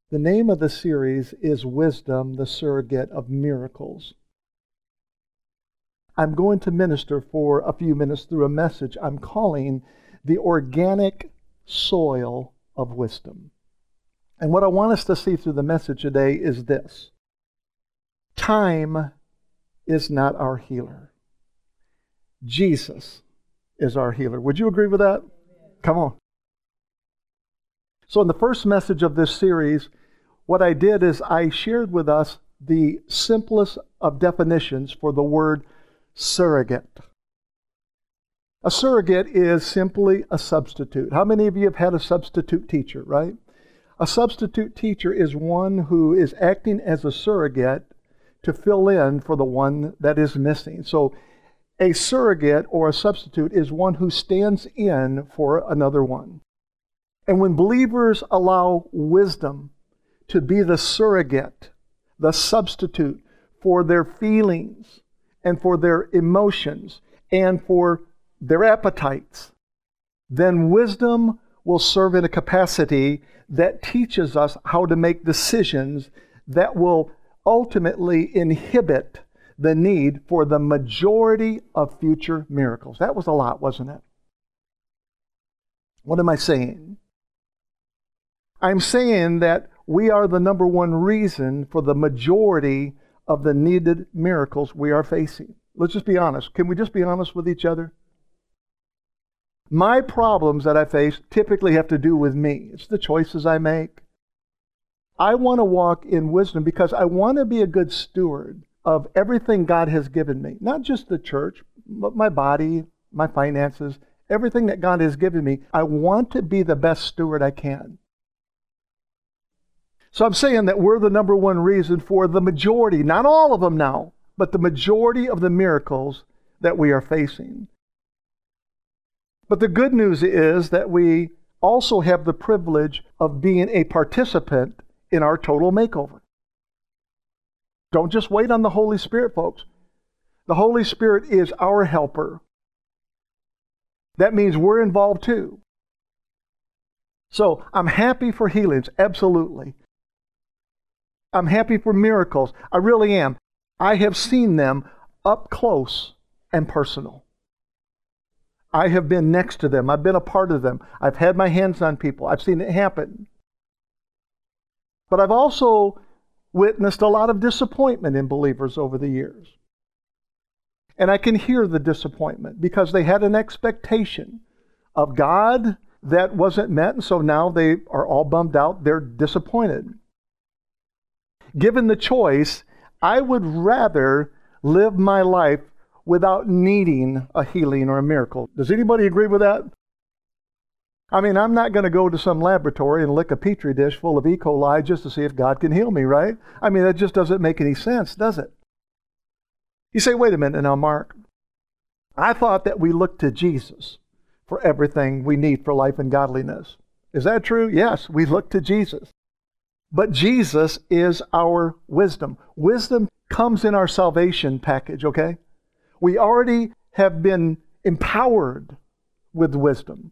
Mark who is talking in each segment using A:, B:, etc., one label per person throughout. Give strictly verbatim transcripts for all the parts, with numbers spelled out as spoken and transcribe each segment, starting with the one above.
A: The name of the series is Wisdom, the Surrogate of Miracles. I'm going to minister for a few minutes through a message I'm calling The Organic Soil of Wisdom. And what I want us to see through the message today is this. Time is not our healer. Jesus is our healer. Would you agree with that? Come on. So in the first message of this series, what I did is I shared with us the simplest of definitions for the word surrogate. A surrogate is simply a substitute. How many of you have had a substitute teacher, right? A substitute teacher is one who is acting as a surrogate to fill in for the one that is missing. So a surrogate or a substitute is one who stands in for another one. And when believers allow wisdom to be the surrogate, the substitute for their feelings and for their emotions and for their appetites, then wisdom will serve in a capacity that teaches us how to make decisions that will ultimately inhibit the need for the majority of future miracles. That was a lot, wasn't it? What am I saying? I'm saying that we are the number one reason for the majority of the needed miracles we are facing. Let's just be honest. Can we just be honest with each other? My problems that I face typically have to do with me. It's the choices I make. I want to walk in wisdom because I want to be a good steward of everything God has given me. Not just the church, but my body, my finances, everything that God has given me. I want to be the best steward I can. So I'm saying that we're the number one reason for the majority, not all of them now, but the majority of the miracles that we are facing. But the good news is that we also have the privilege of being a participant in our total makeover. Don't just wait on the Holy Spirit, folks. The Holy Spirit is our helper. That means we're involved too. So I'm happy for healings, absolutely. I'm happy for miracles. I really am. I have seen them up close and personal. I have been next to them. I've been a part of them. I've had my hands on people. I've seen it happen. But I've also witnessed a lot of disappointment in believers over the years. And I can hear the disappointment because they had an expectation of God that wasn't met, and so now they are all bummed out. They're disappointed. Given the choice, I would rather live my life without needing a healing or a miracle. Does anybody agree with that? I mean, I'm not going to go to some laboratory and lick a petri dish full of E. coli just to see if God can heal me, right? I mean, that just doesn't make any sense, does it? You say, wait a minute now, Mark. I thought that we looked to Jesus for everything we need for life and godliness. Is that true? Yes, we look to Jesus. But Jesus is our wisdom. Wisdom comes in our salvation package, okay? We already have been empowered with wisdom.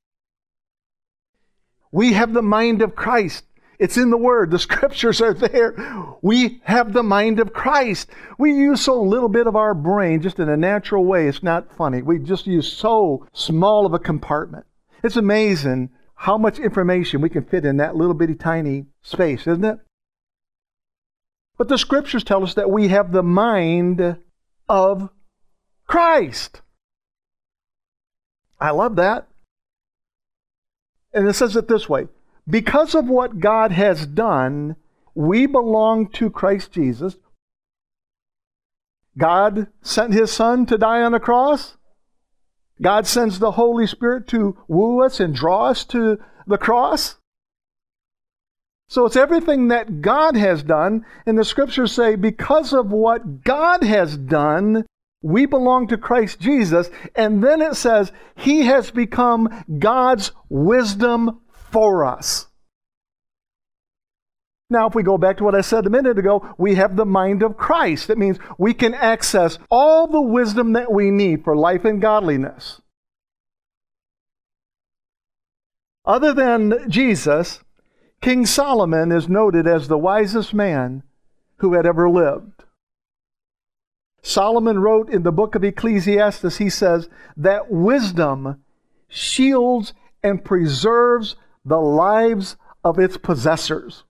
A: We have the mind of Christ. It's in the Word. The Scriptures are there. We have the mind of Christ. We use so little bit of our brain just in a natural way. It's not funny. We just use so small of a compartment. It's amazing how much information we can fit in that little bitty tiny space, isn't it? But the Scriptures tell us that we have the mind of Christ. I love that. And it says it this way. Because of what God has done, we belong to Christ Jesus. God sent His Son to die on a cross. God sends the Holy Spirit to woo us and draw us to the cross. So it's everything that God has done. And the Scriptures say, because of what God has done, we belong to Christ Jesus. And then it says, He has become God's wisdom for us. Now, if we go back to what I said a minute ago, we have the mind of Christ. That means we can access all the wisdom that we need for life and godliness. Other than Jesus, King Solomon is noted as the wisest man who had ever lived. Solomon wrote in the book of Ecclesiastes, he says, that wisdom shields and preserves the lives of its possessors.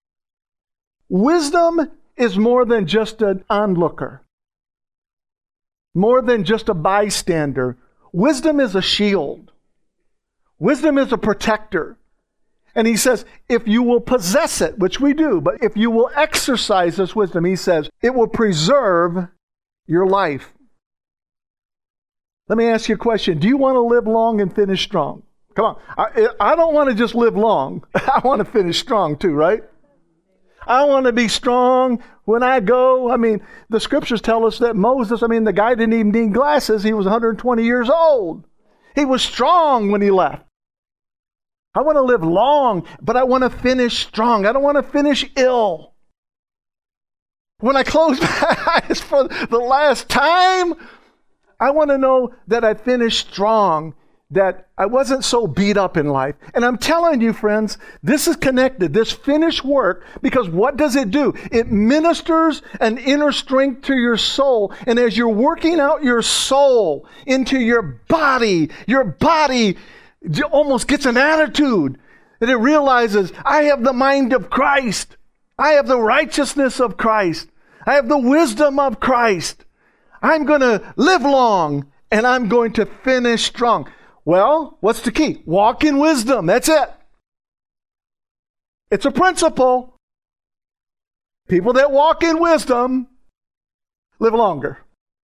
A: Wisdom is more than just an onlooker, more than just a bystander. Wisdom is a shield. Wisdom is a protector. And he says, if you will possess it, which we do, but if you will exercise this wisdom, he says, it will preserve your life. Let me ask you a question. Do you want to live long and finish strong? Come on. I, I don't want to just live long. I want to finish strong too, right? I want to be strong when I go. I mean, the scriptures tell us that Moses, I mean, the guy didn't even need glasses. He was one hundred twenty years old. He was strong when he left. I want to live long, but I want to finish strong. I don't want to finish ill. When I close my eyes for the last time, I want to know that I finished strong, that I wasn't so beat up in life. And I'm telling you, friends, this is connected, this finished work, because what does it do? It ministers an inner strength to your soul. And as you're working out your soul into your body, your body almost gets an attitude that it realizes, I have the mind of Christ. I have the righteousness of Christ. I have the wisdom of Christ. I'm going to live long and I'm going to finish strong. Well, what's the key? Walk in wisdom. That's it. It's a principle. People that walk in wisdom live longer.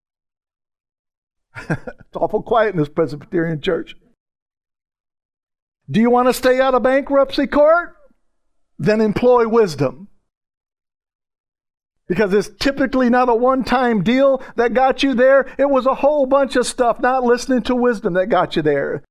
A: It's awful quiet in this Presbyterian church. Do you want to stay out of bankruptcy court? Then employ wisdom. Because it's typically not a one-time deal that got you there. It was a whole bunch of stuff, not listening to wisdom, that got you there.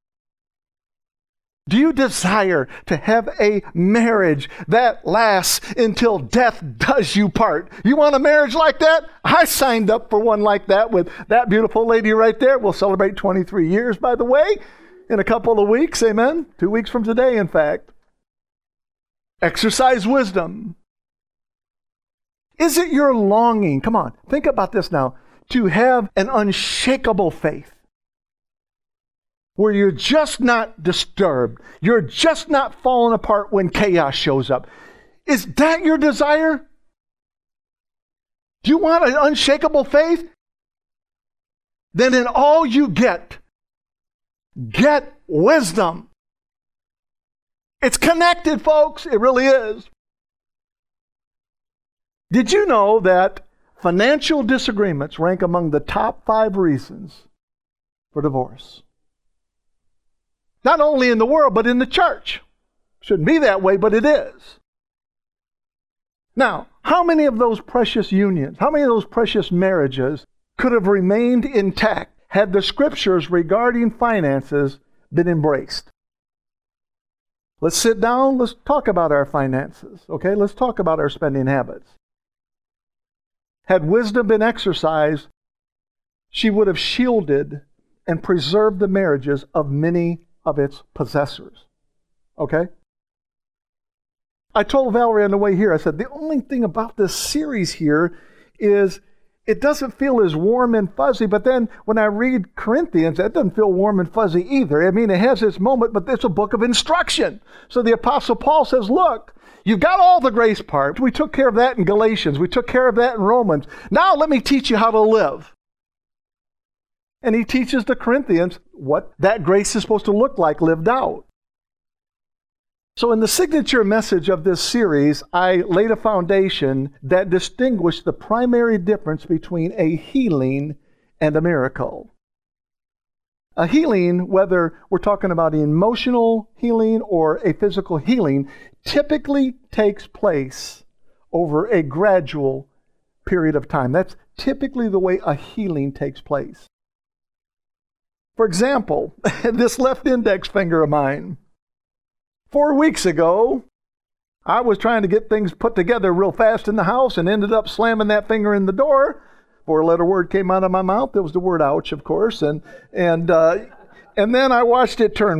A: Do you desire to have a marriage that lasts until death does you part? You want a marriage like that? I signed up for one like that with that beautiful lady right there. We'll celebrate twenty-three years, by the way, in a couple of weeks. Amen? Two weeks from today, in fact. Exercise wisdom. Is it your longing, come on, think about this now, to have an unshakable faith where you're just not disturbed, you're just not falling apart when chaos shows up? Is that your desire? Do you want an unshakable faith? Then in all you get, get wisdom. It's connected, folks. It really is. Did you know that financial disagreements rank among the top five reasons for divorce? Not only in the world, but in the church. Shouldn't be that way, but it is. Now, how many of those precious unions, how many of those precious marriages could have remained intact had the scriptures regarding finances been embraced? Let's sit down, let's talk about our finances, okay? Let's talk about our spending habits. Had wisdom been exercised, she would have shielded and preserved the marriages of many of its possessors. Okay? I told Valerie on the way here, I said, the only thing about this series here is it doesn't feel as warm and fuzzy, but then when I read Corinthians, that doesn't feel warm and fuzzy either. I mean, it has its moment, but it's a book of instruction. So the Apostle Paul says, look, you've got all the grace part. We took care of that in Galatians. We took care of that in Romans. Now let me teach you how to live. And he teaches the Corinthians what that grace is supposed to look like lived out. So in the signature message of this series, I laid a foundation that distinguished the primary difference between a healing and a miracle. A healing, whether we're talking about emotional healing or a physical healing, typically takes place over a gradual period of time. That's typically the way a healing takes place. For example, this left index finger of mine. Four weeks ago, I was trying to get things put together real fast in the house and ended up slamming that finger in the door. Four-letter word came out of my mouth. It was the word ouch, of course. And and uh, and then I watched it turn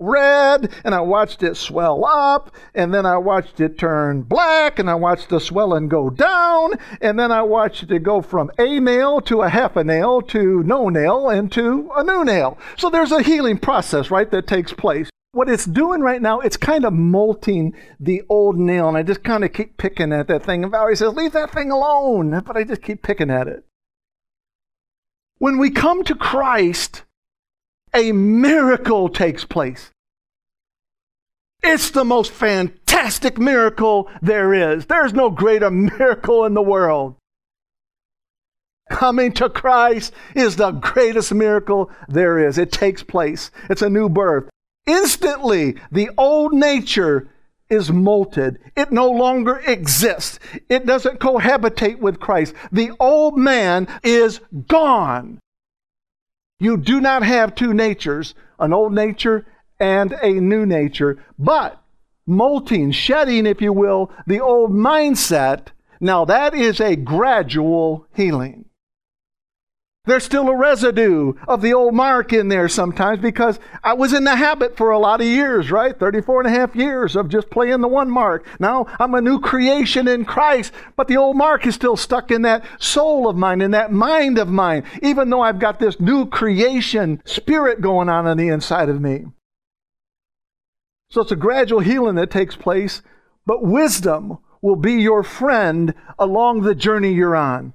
A: red, and I watched it swell up, and then I watched it turn black, and I watched the swelling go down, and then I watched it go from a nail to a half a nail to no nail and to a new nail. So there's a healing process, right, that takes place. What it's doing right now, it's kind of molting the old nail, and I just kind of keep picking at that thing. And Valerie says, leave that thing alone, but I just keep picking at it. When we come to Christ, a miracle takes place. It's the most fantastic miracle there is. There's no greater miracle in the world. Coming to Christ is the greatest miracle there is. It takes place. It's a new birth. Instantly, the old nature is molted. It no longer exists. It doesn't cohabitate with Christ. The old man is gone. You do not have two natures, an old nature and a new nature, but molting, shedding, if you will, the old mindset, now that is a gradual healing. There's still a residue of the old Mark in there sometimes because I was in the habit for a lot of years, right? thirty-four and a half years of just playing the one Mark. Now I'm a new creation in Christ, but the old Mark is still stuck in that soul of mine, in that mind of mine, even though I've got this new creation spirit going on on the inside of me. So it's a gradual healing that takes place, but wisdom will be your friend along the journey you're on.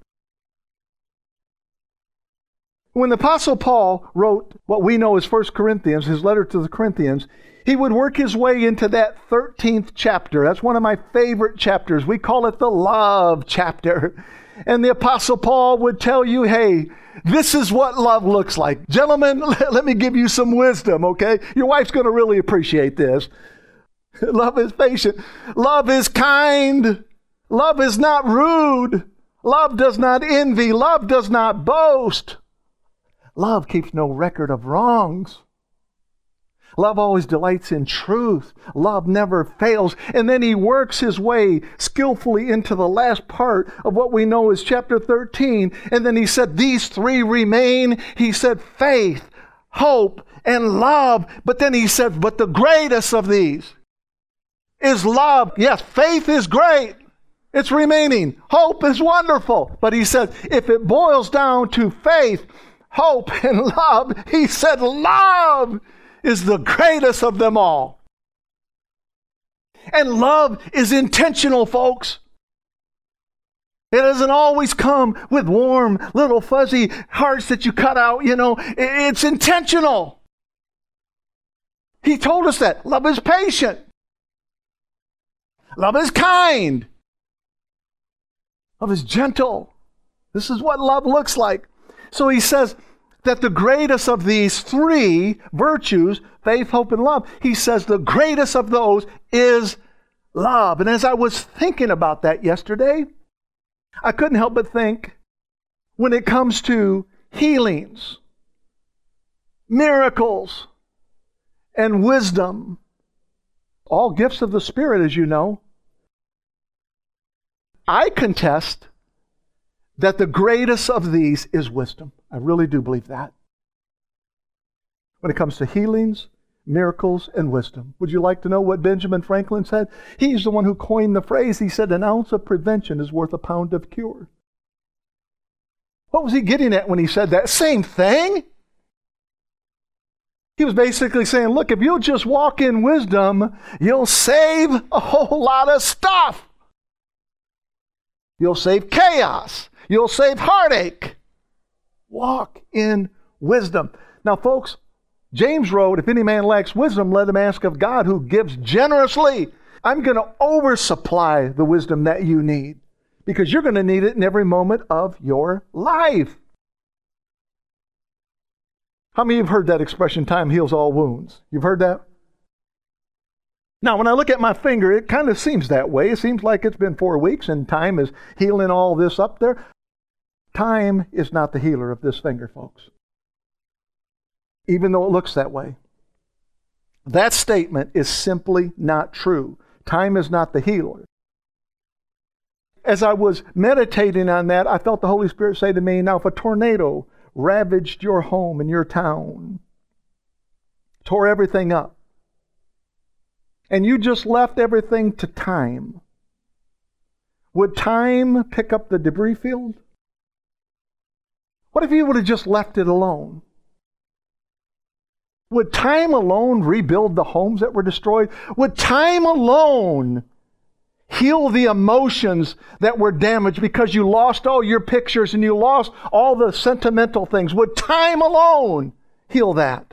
A: When the Apostle Paul wrote what we know as First Corinthians, his letter to the Corinthians, he would work his way into that thirteenth chapter. That's one of my favorite chapters. We call it the love chapter. And the Apostle Paul would tell you, hey, this is what love looks like. Gentlemen, let me give you some wisdom, okay? Your wife's going to really appreciate this. Love is patient. Love is kind. Love is not rude. Love does not envy. Love does not boast. Love keeps no record of wrongs. Love always delights in truth. Love never fails. And then he works his way skillfully into the last part of what we know as chapter thirteen. And then he said, these three remain. He said, faith, hope, and love. But then he said, but the greatest of these is love. Yes, faith is great. It's remaining. Hope is wonderful. But he said, if it boils down to faith, hope, and love, he said love is the greatest of them all. And love is intentional, folks. It doesn't always come with warm, little fuzzy hearts that you cut out, you know. It's intentional. He told us that. Love is patient. Love is kind. Love is gentle. This is what love looks like. So he says that the greatest of these three virtues, faith, hope, and love, he says the greatest of those is love. And as I was thinking about that yesterday, I couldn't help but think, when it comes to healings, miracles, and wisdom, all gifts of the Spirit, as you know, I contest that the greatest of these is wisdom. I really do believe that. When it comes to healings, miracles, and wisdom. Would you like to know what Benjamin Franklin said? He's the one who coined the phrase. He said, an ounce of prevention is worth a pound of cure. What was he getting at when he said that? Same thing. He was basically saying, look, if you'll just walk in wisdom, you'll save a whole lot of stuff. You'll save chaos. You'll save heartache. Walk in wisdom. Now, folks, James wrote, if any man lacks wisdom, let him ask of God, who gives generously. I'm going to oversupply the wisdom that you need, because you're going to need it in every moment of your life. How many of you have heard that expression, time heals all wounds? You've heard that? Now, when I look at my finger, it kind of seems that way. It seems like it's been four weeks and time is healing all this up there. Time is not the healer of this finger, folks. Even though it looks that way. That statement is simply not true. Time is not the healer. As I was meditating on that, I felt the Holy Spirit say to me, now if a tornado ravaged your home and your town, tore everything up, and you just left everything to time, would time pick up the debris field? What if you would have just left it alone? Would time alone rebuild the homes that were destroyed? Would time alone heal the emotions that were damaged because you lost all your pictures and you lost all the sentimental things? Would time alone heal that?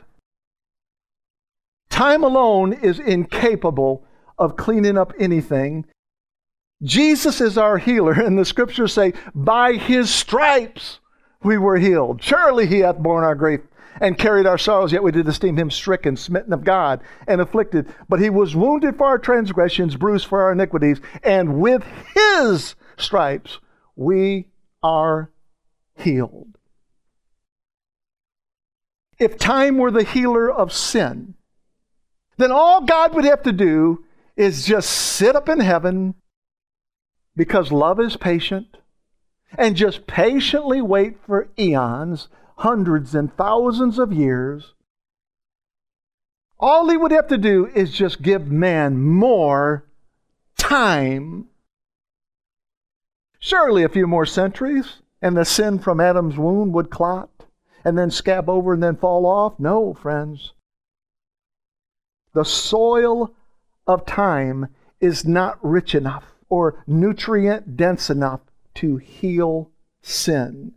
A: Time alone is incapable of cleaning up anything. Jesus is our healer, and the scriptures say, by his stripes we were healed. Surely he hath borne our grief and carried our sorrows, yet we did esteem him stricken, smitten of God, and afflicted. But he was wounded for our transgressions, bruised for our iniquities, and with his stripes we are healed. If time were the healer of sin, then all God would have to do is just sit up in heaven, because love is patient, and just patiently wait for eons, hundreds and thousands of years. All he would have to do is just give man more time. Surely a few more centuries, and the sin from Adam's wound would clot, and then scab over and then fall off. No, friends. The soil of time is not rich enough or nutrient dense enough to heal sin.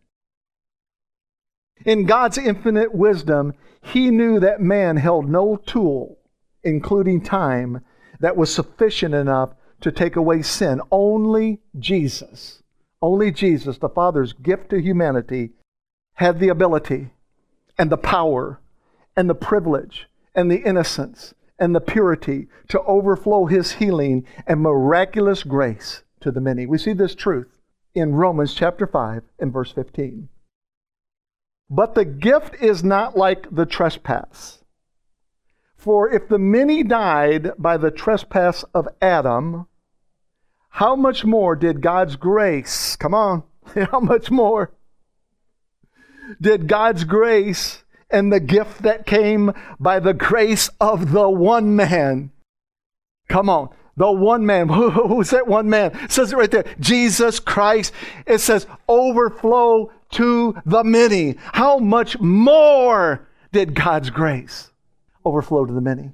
A: In God's infinite wisdom, he knew that man held no tool, including time, that was sufficient enough to take away sin. Only Jesus, only Jesus, the Father's gift to humanity, had the ability and the power and the privilege and the innocence and the purity to overflow his healing and miraculous grace to the many. We see this truth in Romans chapter five and verse fifteen. But the gift is not like the trespass. For if the many died by the trespass of Adam, how much more did God's grace, come on, how much more did God's grace and the gift that came by the grace of the one man, come on, the one man, who's that one man? It says it right there, Jesus Christ. It says overflow to the many. How much more did God's grace overflow to the many?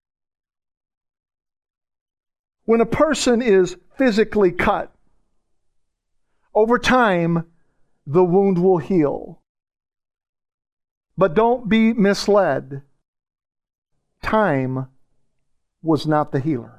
A: When a person is physically cut, over time, the wound will heal. But don't be misled. Time was not the healer.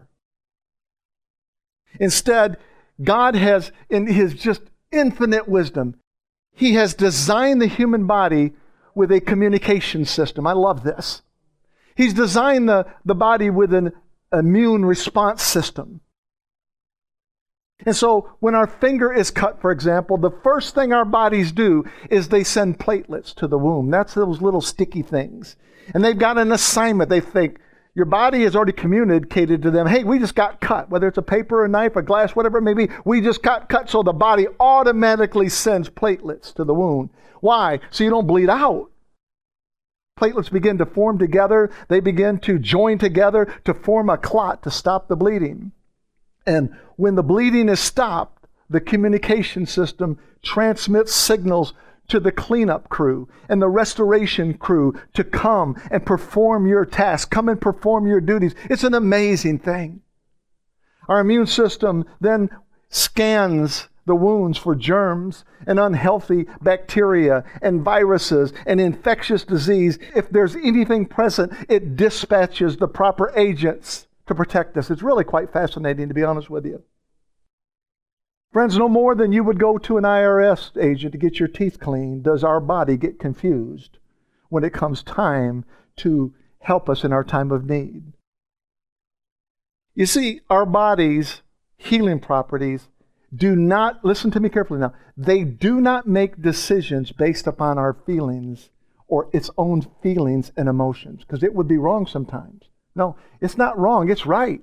A: Instead, God has, in his just infinite wisdom, he has designed the human body with a communication system. I love this. He's designed the, the body with an immune response system. And so when our finger is cut, for example, the first thing our bodies do is they send platelets to the wound. That's those little sticky things. And they've got an assignment. They think, your body has already communicated to them, hey, we just got cut. Whether it's a paper, a knife, a glass, whatever it may be, we just got cut. So the body automatically sends platelets to the wound. Why? So you don't bleed out. Platelets begin to form together. They begin to join together to form a clot to stop the bleeding. And when the bleeding is stopped, the communication system transmits signals to the cleanup crew and the restoration crew to come and perform your task, come and perform your duties. It's an amazing thing. Our immune system then scans the wounds for germs and unhealthy bacteria and viruses and infectious disease. If there's anything present, it dispatches the proper agents to protect us. It's really quite fascinating, to be honest with you. Friends, no more than you would go to an I R S agent to get your teeth cleaned does our body get confused when it comes time to help us in our time of need. You see, our body's healing properties do not, listen to me carefully now, they do not make decisions based upon our feelings or its own feelings and emotions, because it would be wrong sometimes. No, it's not wrong, it's right.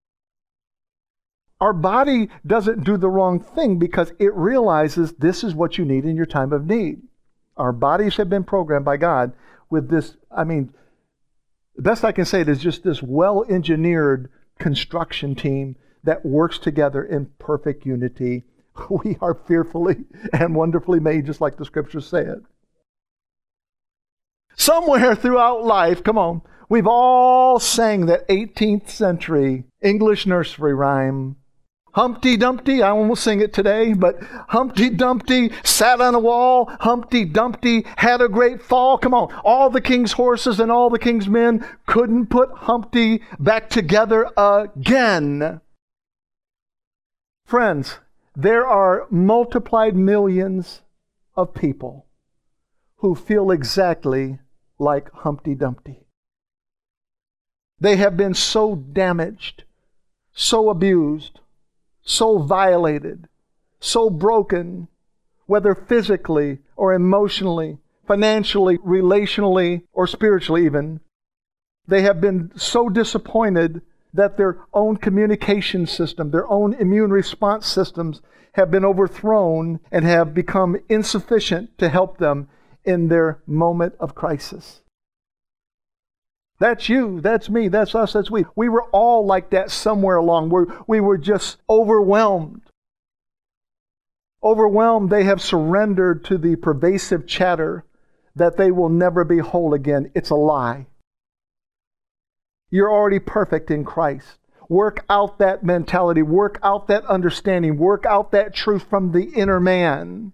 A: Our body doesn't do the wrong thing because it realizes this is what you need in your time of need. Our bodies have been programmed by God with this, I mean, the best I can say it is just this well-engineered construction team that works together in perfect unity. We are fearfully and wonderfully made, just like the scriptures say it. Somewhere throughout life, come on, we've all sang that eighteenth century English nursery rhyme. Humpty Dumpty, I won't sing it today, but Humpty Dumpty sat on a wall. Humpty Dumpty had a great fall. Come on, all the king's horses and all the king's men couldn't put Humpty back together again. Friends, there are multiplied millions of people who feel exactly like Humpty Dumpty. They have been so damaged, so abused, so violated, so broken, whether physically or emotionally, financially, relationally, or spiritually even. They have been so disappointed that their own communication system, their own immune response systems have been overthrown and have become insufficient to help them in their moment of crisis. That's you, that's me, that's us, that's we. We were all like that somewhere along where we were just overwhelmed. Overwhelmed, they have surrendered to the pervasive chatter that they will never be whole again. It's a lie. You're already perfect in Christ. Work out that mentality, work out that understanding, work out that truth from the inner man.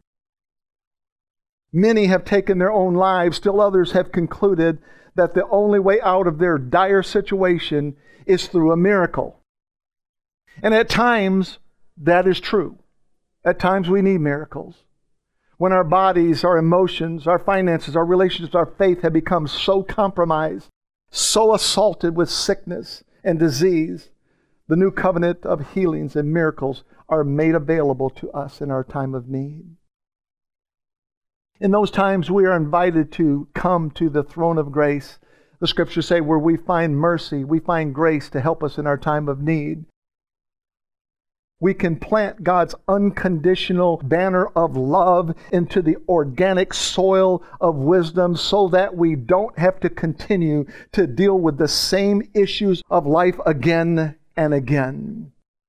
A: Many have taken their own lives, still others have concluded that the only way out of their dire situation is through a miracle. And at times, that is true. At times we need miracles. When our bodies, our emotions, our finances, our relationships, our faith have become so compromised, so assaulted with sickness and disease, the new covenant of healings and miracles are made available to us in our time of need. In those times, we are invited to come to the throne of grace. The scriptures say where we find mercy, we find grace to help us in our time of need. We can plant God's unconditional banner of love into the organic soil of wisdom so that we don't have to continue to deal with the same issues of life again and again.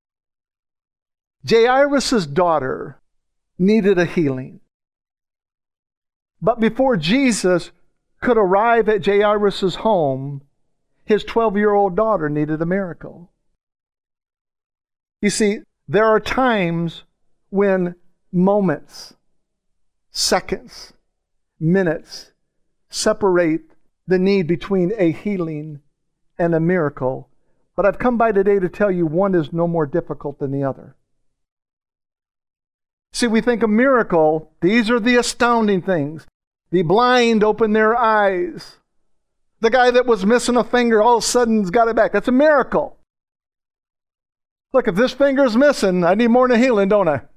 A: Jairus' daughter needed a healing. But before Jesus could arrive at Jairus' home, his twelve-year-old daughter needed a miracle. You see, there are times when moments, seconds, minutes separate the need between a healing and a miracle. But I've come by today to tell you one is no more difficult than the other. See, we think a miracle, these are the astounding things. The blind open their eyes. The guy that was missing a finger all of a sudden has got it back. That's a miracle. Look, if this finger's missing, I need more than a healing, don't I?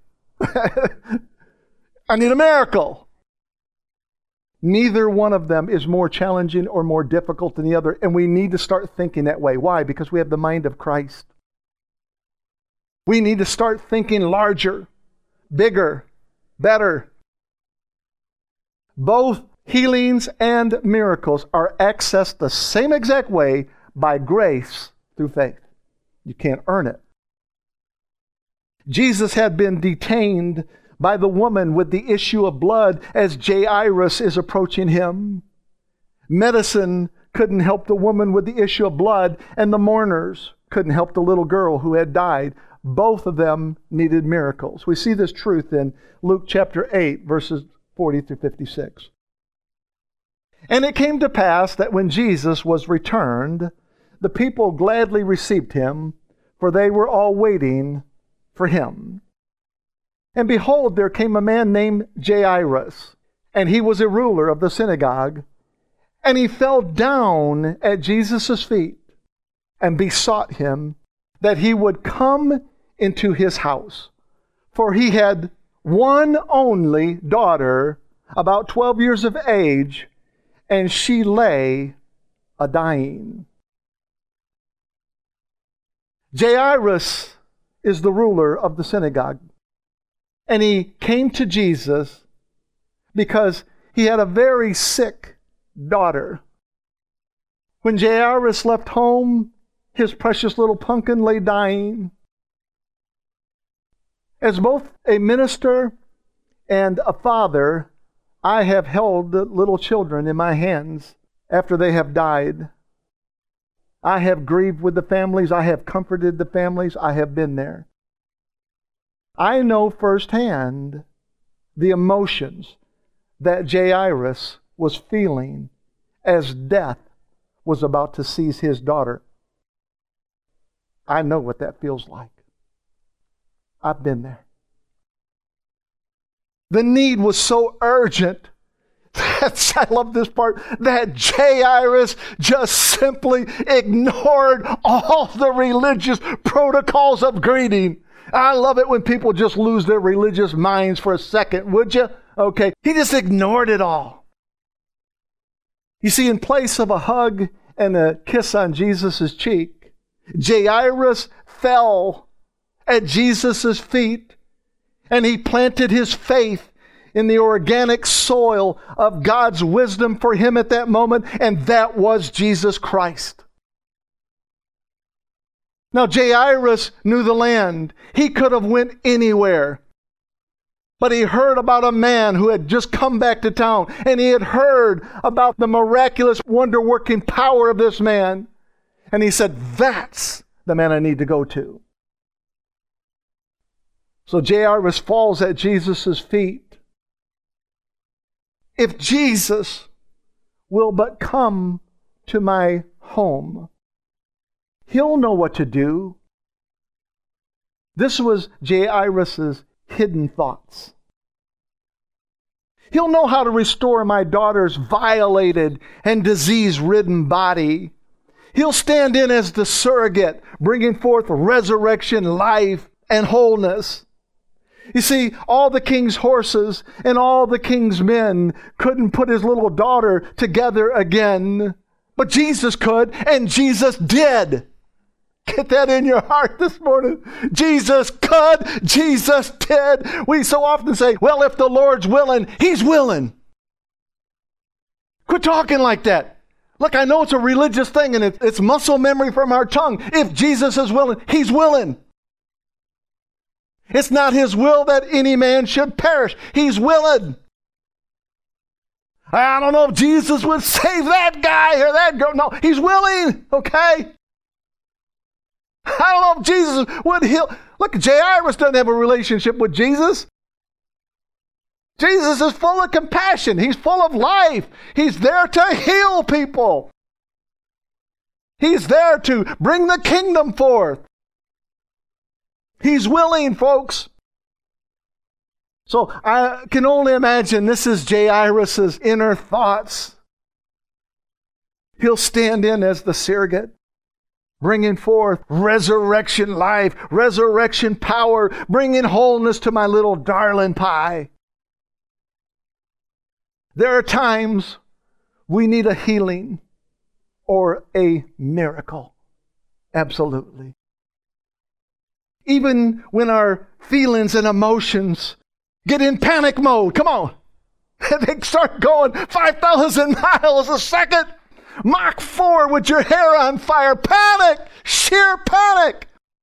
A: I need a miracle. Neither one of them is more challenging or more difficult than the other, and we need to start thinking that way. Why? Because we have the mind of Christ. We need to start thinking larger, bigger, better. Both healings and miracles are accessed the same exact way by grace through faith. You can't earn it. Jesus had been detained by the woman with the issue of blood as Jairus is approaching him. Medicine couldn't help the woman with the issue of blood, and the mourners couldn't help the little girl who had died. Both of them needed miracles. We see this truth in Luke chapter eight, verses forty through fifty-six. And it came to pass that when Jesus was returned, the people gladly received him, for they were all waiting for him. And behold, there came a man named Jairus, and he was a ruler of the synagogue, and he fell down at Jesus' feet and besought him that he would come into his house. For he had one only daughter, about twelve years of age, and she lay a-dying. Jairus is the ruler of the synagogue. And he came to Jesus because he had a very sick daughter. When Jairus left home, his precious little pumpkin lay dying. As both a minister and a father, I have held the little children in my hands after they have died. I have grieved with the families. I have comforted the families. I have been there. I know firsthand the emotions that Jairus was feeling as death was about to seize his daughter. I know what that feels like. I've been there. The need was so urgent. That's, I love this part, that Jairus just simply ignored all the religious protocols of greeting. I love it when people just lose their religious minds for a second, would you? Okay. He just ignored it all. You see, in place of a hug and a kiss on Jesus' cheek, Jairus fell at Jesus' feet, and he planted his faith in the organic soil of God's wisdom for him at that moment, and that was Jesus Christ. Now, Jairus knew the land. He could have went anywhere. But he heard about a man who had just come back to town, and he had heard about the miraculous, wonder-working power of this man. And he said, that's the man I need to go to. So Jairus falls at Jesus' feet. If Jesus will but come to my home, he'll know what to do. This was Jairus' hidden thoughts. He'll know how to restore my daughter's violated and disease-ridden body. He'll stand in as the surrogate, bringing forth resurrection, life, and wholeness. You see, all the king's horses and all the king's men couldn't put his little daughter together again. But Jesus could, and Jesus did. Get that in your heart this morning. Jesus could, Jesus did. We so often say, well, if the Lord's willing, He's willing. Quit talking like that. Look, I know it's a religious thing and it's muscle memory from our tongue. If Jesus is willing, He's willing. It's not His will that any man should perish. He's willing. I don't know if Jesus would save that guy or that girl. No, He's willing, okay? I don't know if Jesus would heal. Look, Jairus doesn't have a relationship with Jesus. Jesus is full of compassion. He's full of life. He's there to heal people. He's there to bring the kingdom forth. He's willing, folks. So I can only imagine this is Jairus' inner thoughts. He'll stand in as the surrogate, bringing forth resurrection life, resurrection power, bringing wholeness to my little darling pie. There are times we need a healing or a miracle. Absolutely. Even when our feelings and emotions get in panic mode, come on, they start going five thousand miles a second, Mach four with your hair on fire, panic, sheer panic.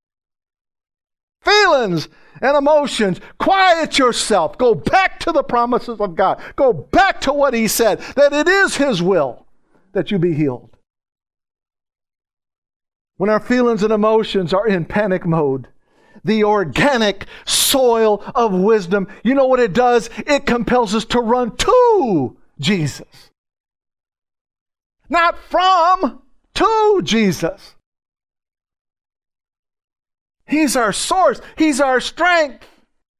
A: Feelings and emotions, quiet yourself. Go back to the promises of God. Go back to what He said, that it is His will that you be healed. When our feelings and emotions are in panic mode, the organic soil of wisdom, you know what it does? It compels us to run to Jesus. Not from, to Jesus. He's our source. He's our strength.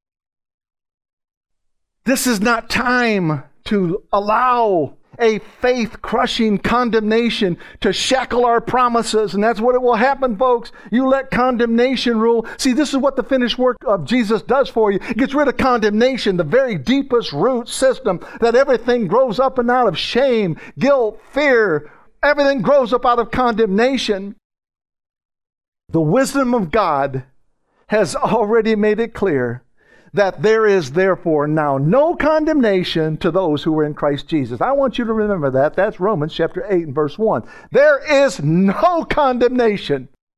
A: This is not time to allow a faith-crushing condemnation to shackle our promises. And that's what it will happen, folks. You let condemnation rule. See, this is what the finished work of Jesus does for you. It gets rid of condemnation, the very deepest root system that everything grows up and out of shame, guilt, fear. Everything grows up out of condemnation. The wisdom of God has already made it clear that there is therefore now no condemnation to those who are in Christ Jesus. I want you to remember that. That's Romans chapter eight and verse one. There is no condemnation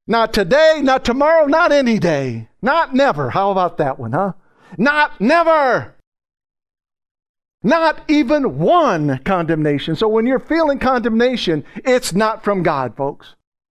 A: Not today, not tomorrow, not any day. Not never. How about that one, huh? Not never. Not even one condemnation. So when you're feeling condemnation, it's not from God, folks.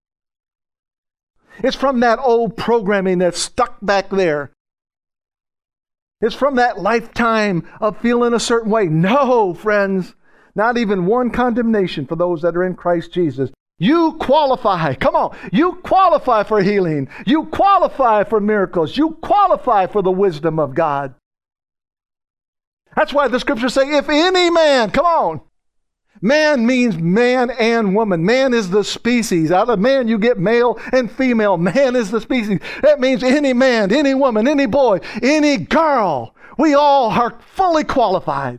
A: It's from that old programming that's stuck back there. It's from that lifetime of feeling a certain way. No, friends, not even one condemnation for those that are in Christ Jesus. You qualify. Come on. You qualify for healing. You qualify for miracles. You qualify for the wisdom of God. That's why the scriptures say, if any man, come on. Man means man and woman. Man is the species. Out of man you get male and female. Man is the species. That means any man, any woman, any boy, any girl. We all are fully qualified.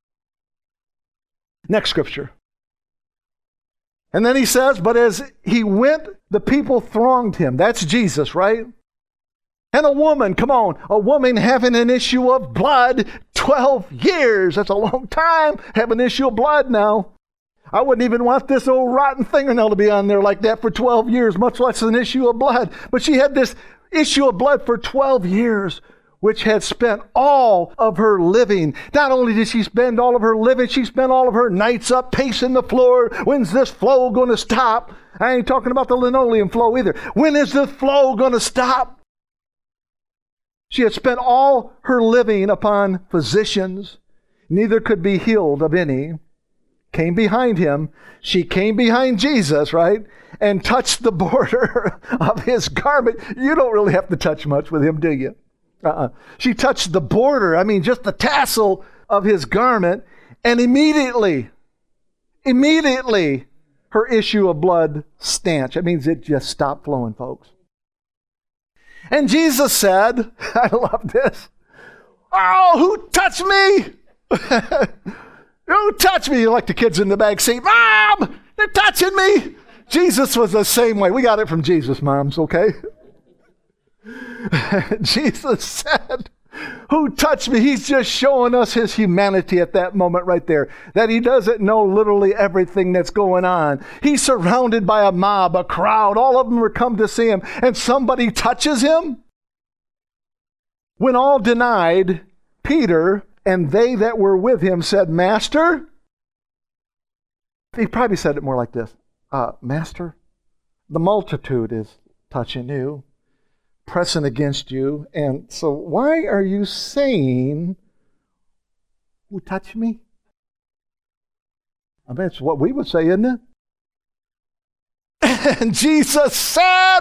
A: Next scripture. And then he says, but as he went, the people thronged him. That's Jesus, right? And a woman, come on, a woman having an issue of blood, twelve years. That's a long time, have an issue of blood now. I wouldn't even want this old rotten fingernail to be on there like that for twelve years, much less an issue of blood. But she had this issue of blood for twelve years, which had spent all of her living. Not only did she spend all of her living, she spent all of her nights up pacing the floor. When's this flow going to stop? I ain't talking about the linoleum flow either. When is this flow going to stop? She had spent all her living upon physicians. Neither could be healed of any. Came behind him. She came behind Jesus, right? And touched the border of his garment. You don't really have to touch much with him, do you? Uh-uh. She touched the border, I mean, just the tassel of his garment, and immediately, immediately, her issue of blood stanched. That means it just stopped flowing, folks. And Jesus said, I love this, oh, who touched me? Who touched me? Like the kids in the back seat, Mom, they're touching me. Jesus was the same way. We got it from Jesus, moms, okay? Jesus said, who touched me? He's just showing us his humanity at that moment right there. That he doesn't know literally everything that's going on. He's surrounded by a mob, a crowd. All of them are come to see him. And somebody touches him. When all denied, Peter and they that were with him said, Master. He probably said it more like this. Uh, Master, the multitude is touching you, pressing against you, and so why are you saying, who touched me? I mean, it's what we would say, isn't it? And Jesus said,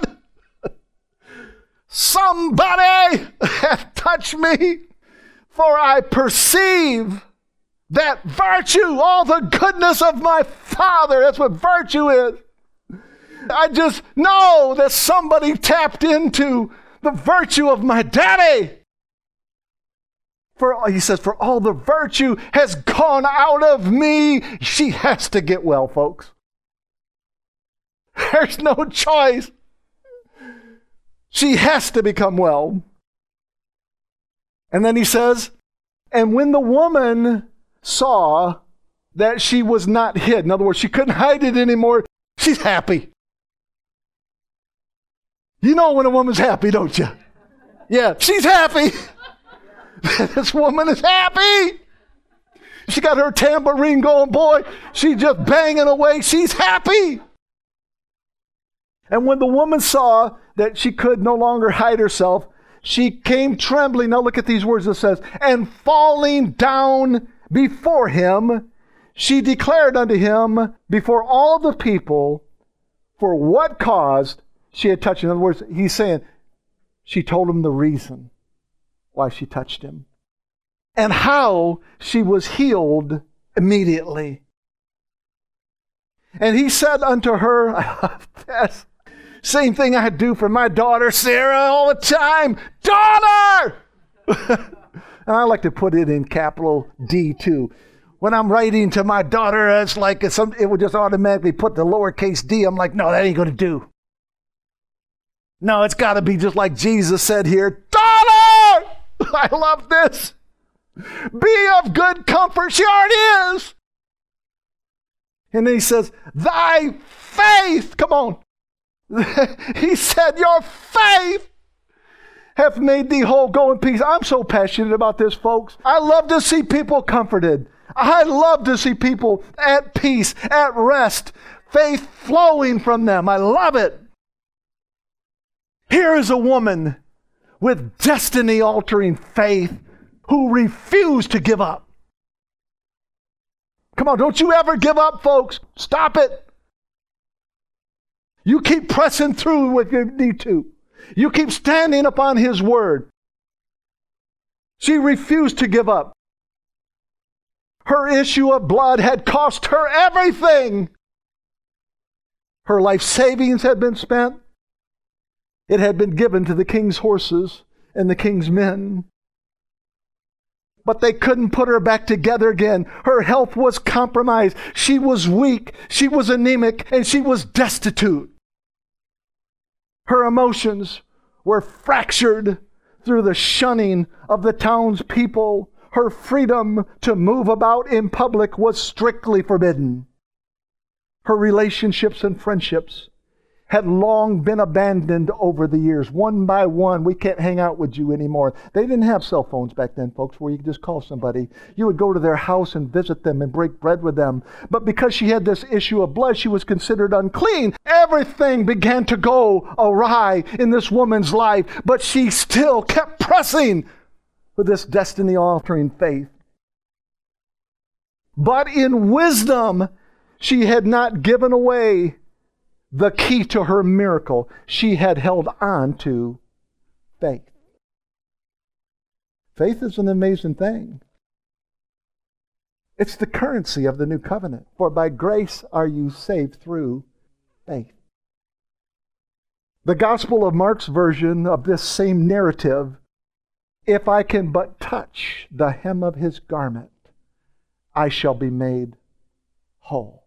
A: somebody hath touched me, for I perceive that virtue, all the goodness of my Father. That's what virtue is. I just know that somebody tapped into the virtue of my daddy. For, he says, for all the virtue has gone out of me. She has to get well, folks. There's no choice. She has to become well. And then he says, and when the woman saw that she was not hid, in other words, she couldn't hide it anymore, she's happy. You know when a woman's happy, don't you? Yeah, she's happy. This woman is happy. She got her tambourine going, boy. She's just banging away. She's happy. And when the woman saw that she could no longer hide herself, she came trembling. Now look at these words it says, and falling down before him, she declared unto him before all the people for what caused she had touched him. In other words, he's saying she told him the reason why she touched him and how she was healed immediately. And he said unto her, I love this, same thing I do for my daughter Sarah all the time, daughter! And I like to put it in capital D too. When I'm writing to my daughter, it's like it's some, it would just automatically put the lowercase d. I'm like, no, that ain't going to do. No, it's got to be just like Jesus said here, daughter! I love this. Be of good comfort. She already is. And then he says, thy faith, come on, He said, your faith hath made thee whole. Go in peace. I'm so passionate about this, folks. I love to see people comforted. I love to see people at peace, at rest, faith flowing from them. I love it. Here is a woman with destiny-altering faith who refused to give up. Come on, don't you ever give up, folks. Stop it. You keep pressing through if you need to. You keep standing upon His word. She refused to give up. Her issue of blood had cost her everything. Her life savings had been spent. It had been given to the king's horses and the king's men. But they couldn't put her back together again. Her health was compromised. She was weak. She was anemic. And she was destitute. Her emotions were fractured through the shunning of the town's people. Her freedom to move about in public was strictly forbidden. Her relationships and friendships had long been abandoned over the years. One by one, we can't hang out with you anymore. They didn't have cell phones back then, folks, where you could just call somebody. You would go to their house and visit them and break bread with them. But because she had this issue of blood, she was considered unclean. Everything began to go awry in this woman's life, but she still kept pressing with this destiny-altering faith. But in wisdom, she had not given away the key to her miracle. She had held on to faith. Faith is an amazing thing. It's the currency of the new covenant. For by grace are you saved through faith. The Gospel of Mark's version of this same narrative, if I can but touch the hem of His garment, I shall be made whole.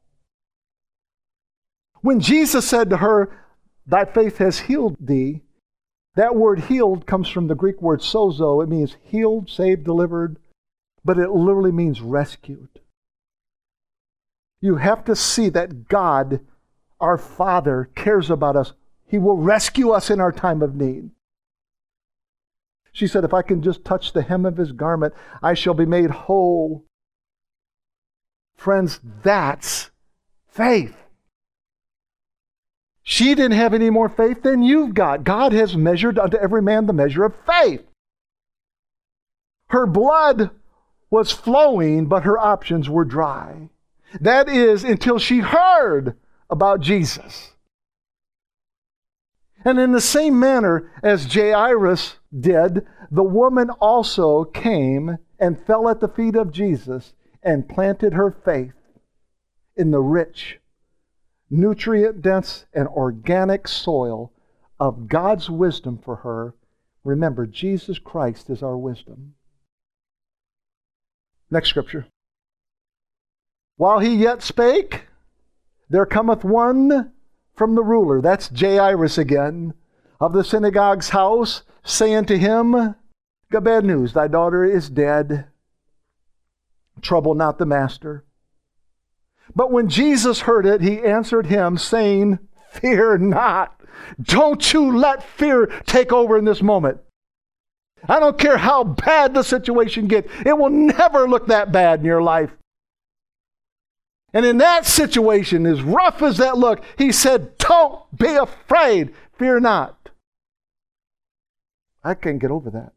A: When Jesus said to her, thy faith has healed thee, that word healed comes from the Greek word sozo. It means healed, saved, delivered, but it literally means rescued. You have to see that God, our Father, cares about us. He will rescue us in our time of need. She said, if I can just touch the hem of His garment, I shall be made whole. Friends, that's faith. She didn't have any more faith than you've got. God has measured unto every man the measure of faith. Her blood was flowing, but her options were dry. That is, until she heard about Jesus. And in the same manner as Jairus did, the woman also came and fell at the feet of Jesus and planted her faith in the rich, nutrient-dense, and organic soil of God's wisdom for her. Remember, Jesus Christ is our wisdom. Next scripture. While he yet spake, there cometh one from the ruler, that's Jairus again, of the synagogue's house, saying to him, got bad news, thy daughter is dead. Trouble not the master. But when Jesus heard it, he answered him, saying, fear not. Don't you let fear take over in this moment. I don't care how bad the situation gets. It will never look that bad in your life. And in that situation, as rough as that looked, he said, don't be afraid. Fear not. I can't get over that.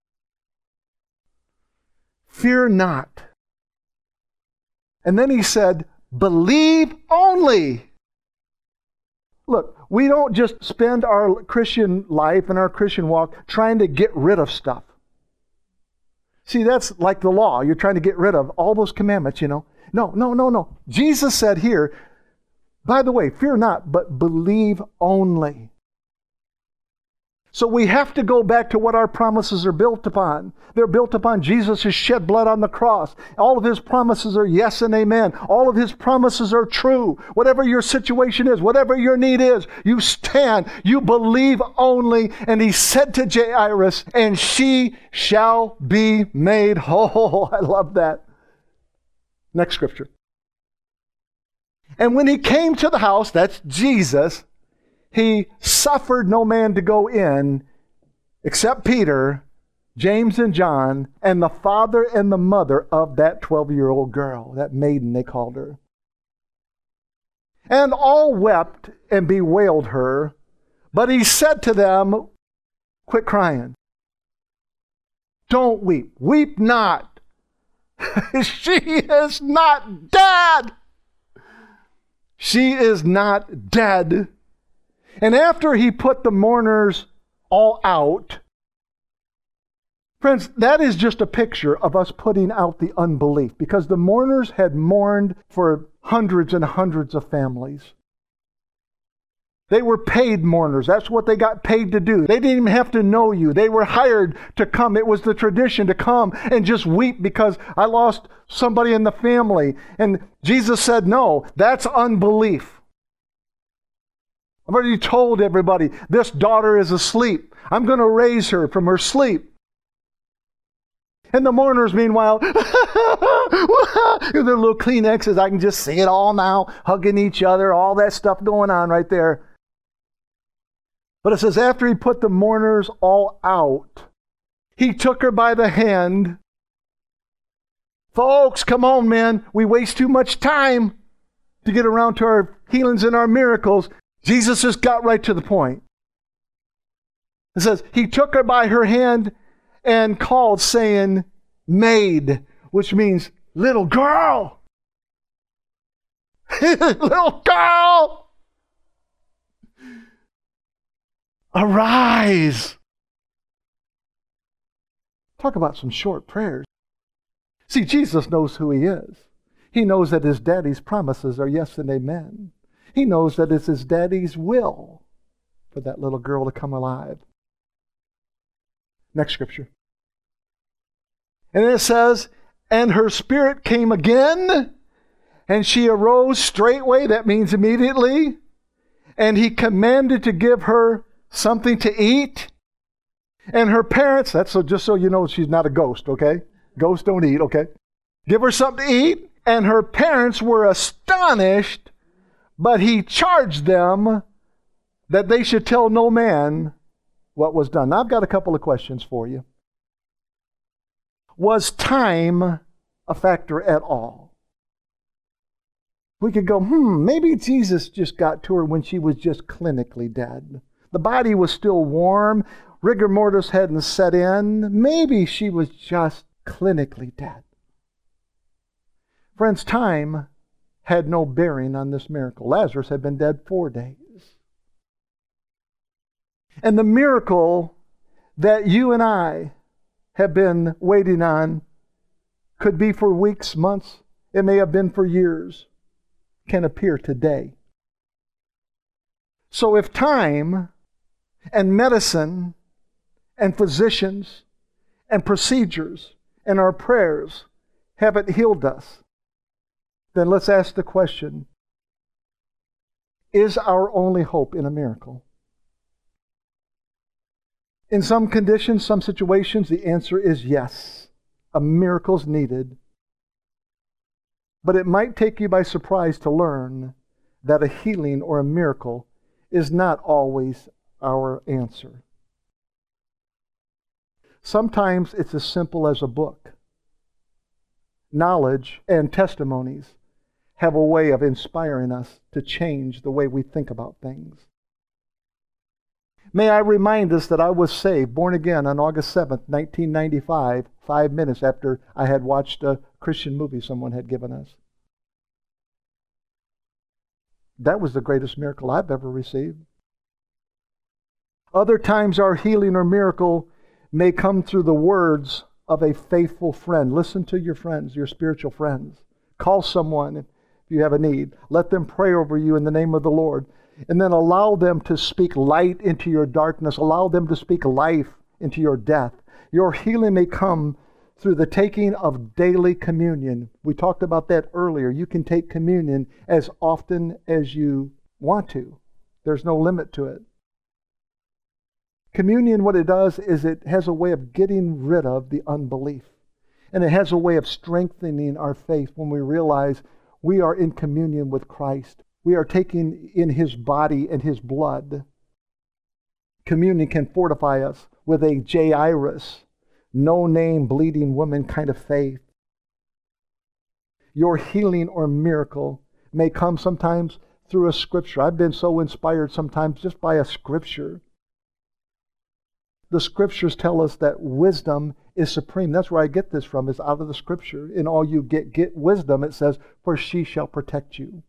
A: Fear not. And then he said, believe only. Look, we don't just spend our Christian life and our Christian walk trying to get rid of stuff. See, that's like the law. You're trying to get rid of all those commandments, you know. No, no, no, no. Jesus said here, by the way, fear not, but believe only. So we have to go back to what our promises are built upon. They're built upon Jesus' shed blood on the cross. All of His promises are yes and amen. All of His promises are true. Whatever your situation is, whatever your need is, you stand, you believe only. And he said to Jairus, and she shall be made whole. I love that. Next scripture. And when he came to the house, that's Jesus, He suffered no man to go in except Peter, James and John, and the father and the mother of that twelve-year-old girl, that maiden they called her. And all wept and bewailed her, but he said to them, quit crying. Don't weep. Weep not. She is not dead. She is not dead. And after he put the mourners all out, friends, that is just a picture of us putting out the unbelief, because the mourners had mourned for hundreds and hundreds of families. They were paid mourners. That's what they got paid to do. They didn't even have to know you. They were hired to come. It was the tradition to come and just weep because I lost somebody in the family. And Jesus said, no, that's unbelief. I've already told everybody, this daughter is asleep. I'm going to raise her from her sleep. And the mourners, meanwhile, their little Kleenexes, I can just see it all now, hugging each other, all that stuff going on right there. But it says, after he put the mourners all out, he took her by the hand. Folks, come on, man. We waste too much time to get around to our healings and our miracles. Jesus just got right to the point. It says, he took her by her hand and called, saying, maid, which means little girl. Little girl, arise. Talk about some short prayers. See, Jesus knows who he is. He knows that his daddy's promises are yes and amen. He knows that it's his daddy's will for that little girl to come alive. Next scripture. And it says, and her spirit came again, and she arose straightway, that means immediately, and he commanded to give her something to eat. And her parents, that's so just so you know she's not a ghost, okay? Ghosts don't eat, okay? Give her something to eat. And her parents were astonished, but he charged them that they should tell no man what was done. Now, I've got a couple of questions for you. Was time a factor at all? We could go, hmm, maybe Jesus just got to her when she was just clinically dead. The body was still warm. Rigor mortis hadn't set in. Maybe she was just clinically dead. Friends, time had no bearing on this miracle. Lazarus had been dead four days. And the miracle that you and I have been waiting on could be for weeks, months, it may have been for years, can appear today. So if time and medicine and physicians and procedures and our prayers haven't healed us, then let's ask the question, is our only hope in a miracle? In some conditions, some situations, the answer is yes. A miracle's needed. But it might take you by surprise to learn that a healing or a miracle is not always our answer. Sometimes it's as simple as a book. Knowledge and testimonies have a way of inspiring us to change the way we think about things. May I remind us that I was saved, born again on August seventh, nineteen ninety-five, five minutes after I had watched a Christian movie someone had given us. That was the greatest miracle I've ever received. Other times our healing or miracle may come through the words of a faithful friend. Listen to your friends, your spiritual friends. Call someone if you have a need. Let them pray over you in the name of the Lord. And then allow them to speak light into your darkness. Allow them to speak life into your death. Your healing may come through the taking of daily communion. We talked about that earlier. You can take communion as often as you want to. There's no limit to it. Communion, what it does is it has a way of getting rid of the unbelief. And it has a way of strengthening our faith when we realize we are in communion with Christ. we are taking in His body and His blood. Communion can fortify us with a Jairus, no-name bleeding woman kind of faith. Your healing or miracle may come sometimes through a scripture. I've been so inspired sometimes just by a scripture. The scriptures tell us that wisdom is supreme. That's where I get this from, is out of the scripture. In all you get, get wisdom, it says, for she shall protect you.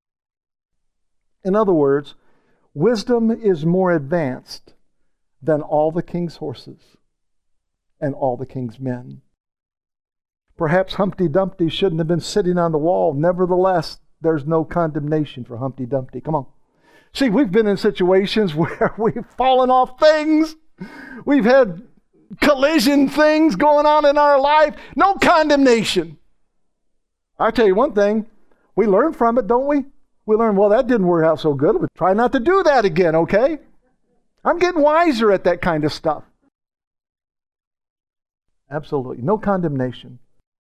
A: In other words, wisdom is more advanced than all the king's horses and all the king's men. Perhaps Humpty Dumpty shouldn't have been sitting on the wall. Nevertheless, there's no condemnation for Humpty Dumpty. Come on. See, we've been in situations where we've fallen off things. We've had collision things going on in our life. No condemnation. I tell you one thing, we learn from it, don't we? We learn, well, that didn't work out so good. We'll try not to do that again, okay? I'm getting wiser at that kind of stuff. Absolutely. No condemnation.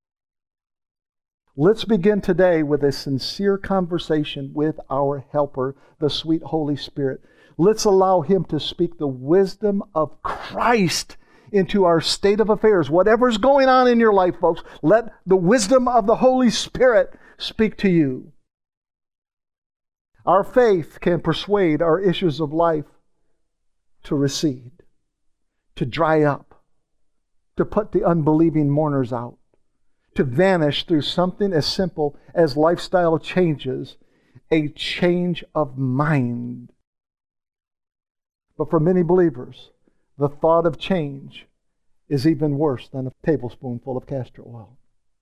A: Let's begin today with a sincere conversation with our helper, the sweet Holy Spirit. Let's allow Him to speak the wisdom of Christ into our state of affairs. Whatever's going on in your life, folks, let the wisdom of the Holy Spirit speak to you. Our faith can persuade our issues of life to recede, to dry up, to put the unbelieving mourners out, to vanish through something as simple as lifestyle changes, a change of mind. But for many believers, the thought of change is even worse than a tablespoonful of castor oil.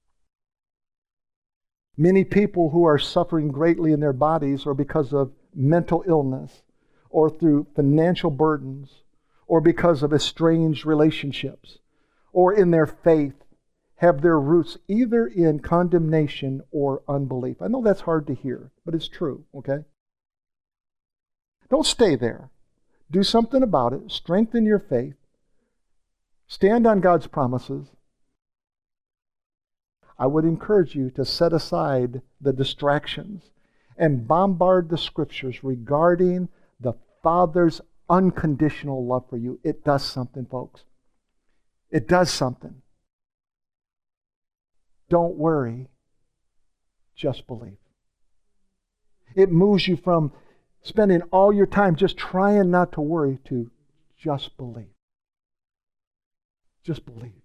A: Many people who are suffering greatly in their bodies are because of mental illness, or through financial burdens, or because of estranged relationships, or in their faith, have their roots either in condemnation or unbelief. I know that's hard to hear, but it's true, okay? Don't stay there. Do something about it. Strengthen your faith. Stand on God's promises. I would encourage you to set aside the distractions and bombard the scriptures regarding the Father's unconditional love for you. It does something, folks. It does something. Don't worry. Just believe. It moves you from spending all your time just trying not to worry to just believe. Just believe.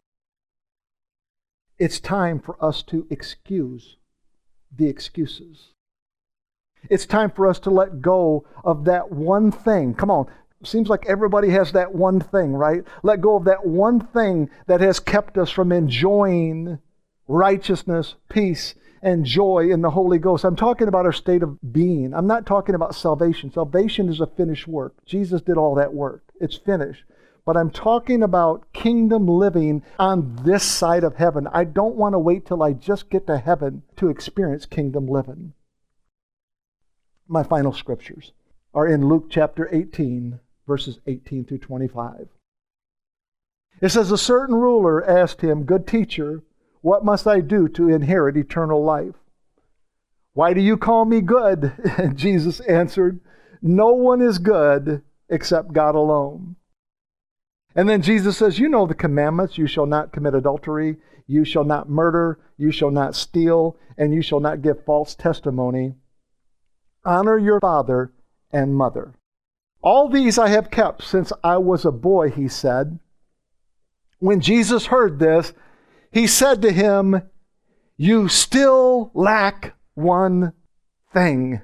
A: It's time for us to excuse the excuses. It's time for us to let go of that one thing. Come on. Seems like everybody has that one thing, right? Let go of that one thing that has kept us from enjoying righteousness, peace, and joy in the Holy Ghost. I'm talking about our state of being. I'm not talking about salvation. Salvation is a finished work. Jesus did all that work. It's finished. But I'm talking about kingdom living on this side of heaven. I don't want to wait till I just get to heaven to experience kingdom living. My final scriptures are in Luke chapter eighteen, verses eighteen through twenty-five. It says, a certain ruler asked him, good teacher, what must I do to inherit eternal life? Why do you call me good? And Jesus answered, no one is good except God alone. And then Jesus says, you know the commandments. You shall not commit adultery. You shall not murder. You shall not steal. And you shall not give false testimony. Honor your father and mother. All these I have kept since I was a boy, he said. When Jesus heard this, he said to him, you still lack one thing.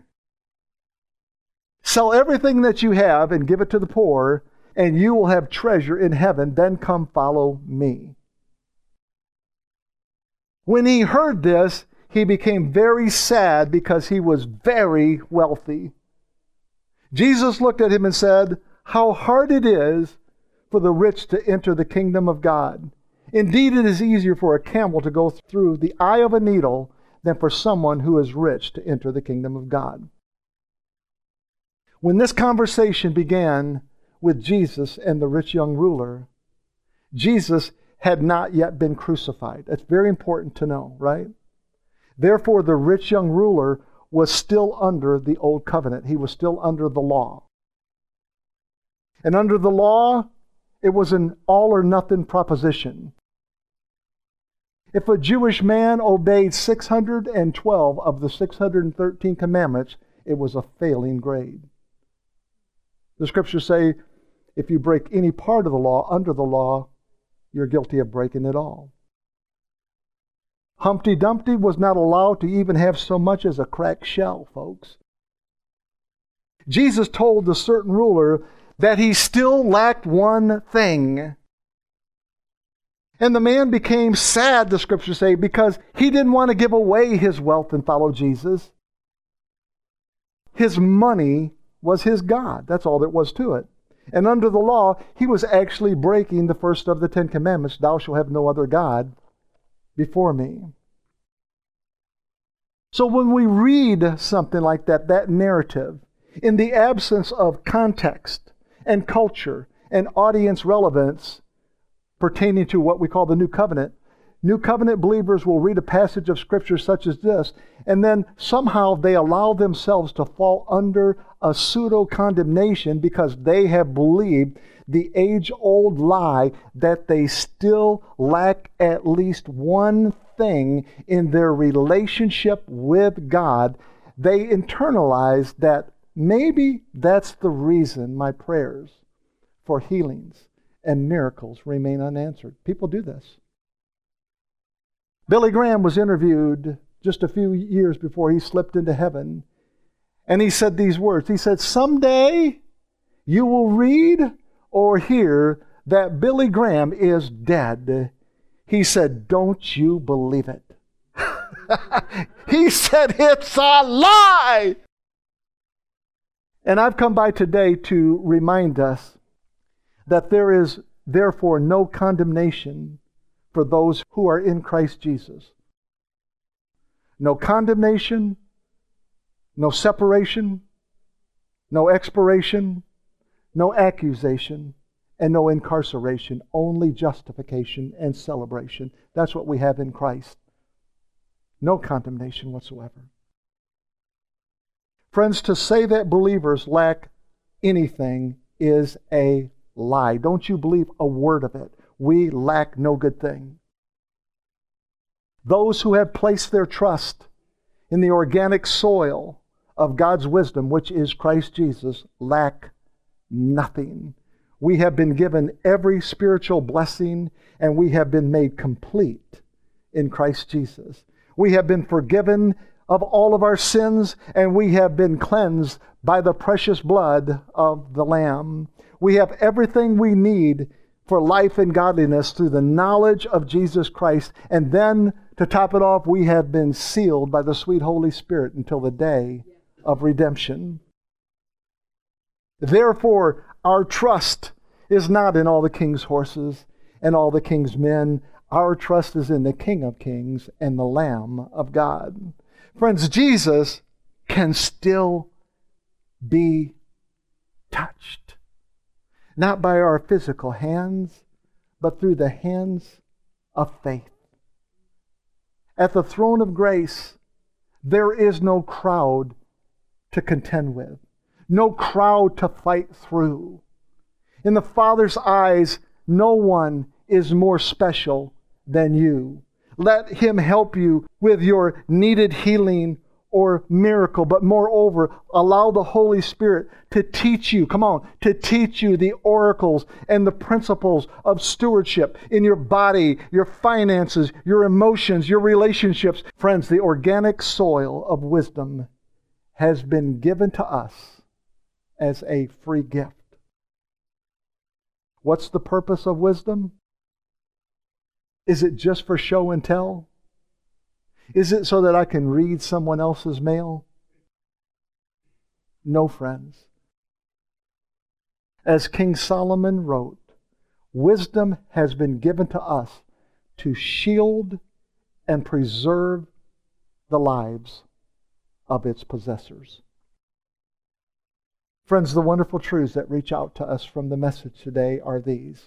A: Sell everything that you have and give it to the poor, and you will have treasure in heaven. Then come follow me. When he heard this, he became very sad because he was very wealthy. Jesus looked at him and said, how hard it is for the rich to enter the kingdom of God. Indeed, it is easier for a camel to go through the eye of a needle than for someone who is rich to enter the kingdom of God. When this conversation began with Jesus and the rich young ruler, Jesus had not yet been crucified. That's very important to know, right? Therefore, the rich young ruler was still under the old covenant. He was still under the law. And under the law, it was an all or nothing proposition. If a Jewish man obeyed six hundred twelve of the six hundred thirteen commandments, it was a failing grade. The scriptures say, if you break any part of the law under the law, you're guilty of breaking it all. Humpty Dumpty was not allowed to even have so much as a cracked shell, folks. Jesus told the certain ruler that he still lacked one thing. And the man became sad, the scriptures say, because he didn't want to give away his wealth and follow Jesus. His money was his God. That's all there was to it. And under the law, he was actually breaking the first of the Ten Commandments, thou shalt have no other God before me. So when we read something like that, that narrative, in the absence of context and culture and audience relevance pertaining to what we call the New Covenant, New Covenant believers will read a passage of Scripture such as this, and then somehow they allow themselves to fall under a pseudo-condemnation because they have believed the age-old lie that they still lack at least one thing in their relationship with God. They internalize that maybe that's the reason my prayers for healings and miracles remain unanswered. People do this. Billy Graham was interviewed just a few years before he slipped into heaven, and he said these words. He said, someday you will read or hear that Billy Graham is dead. He said, don't you believe it? He said, it's a lie! And I've come by today to remind us that there is therefore no condemnation for those who are in Christ Jesus. No condemnation, no separation, no expiration, no accusation, and no incarceration. Only justification and celebration. That's what we have in Christ. No condemnation whatsoever. Friends, to say that believers lack anything is a lie. Don't you believe a word of it. We lack no good thing. Those who have placed their trust in the organic soil of God's wisdom, which is Christ Jesus, lack nothing. We have been given every spiritual blessing, and we have been made complete in Christ Jesus. We have been forgiven of all of our sins, and we have been cleansed by the precious blood of the Lamb. We have everything we need for life and godliness through the knowledge of Jesus Christ. And then, to top it off, we have been sealed by the sweet Holy Spirit until the day of redemption. Therefore, our trust is not in all the king's horses and all the king's men. Our trust is in the King of Kings and the Lamb of God. Friends, Jesus can still be touched. Not by our physical hands, but through the hands of faith. At the throne of grace, there is no crowd to contend with, no crowd to fight through. In the Father's eyes, no one is more special than you. Let Him help you with your needed healing or miracle, but moreover, allow the Holy Spirit to teach you, come on, to teach you the oracles and the principles of stewardship in your body, your finances, your emotions, your relationships. Friends, the organic soil of wisdom has been given to us as a free gift. What's the purpose of wisdom? Is it just for show and tell? Is it so that I can read someone else's mail? No, friends. As King Solomon wrote, wisdom has been given to us to shield and preserve the lives of its possessors. Friends, the wonderful truths that reach out to us from the message today are these.